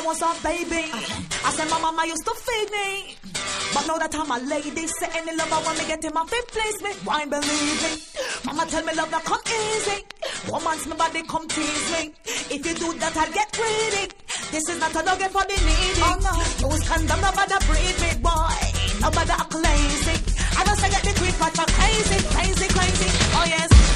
what's up, baby? I said, my mama used to feed me. But now that I'm a lady, say any lover when me get in my fifth place, me why believe me? Mama tell me love not come easy. Romance my body come tease me. If you do that, I'll get greedy. This is not a nugget for the needy. Oh no, use condom, nobody breathe me, boy. Nobody act lazy. I don't say get the creep, but you're crazy, crazy, crazy. Oh yes.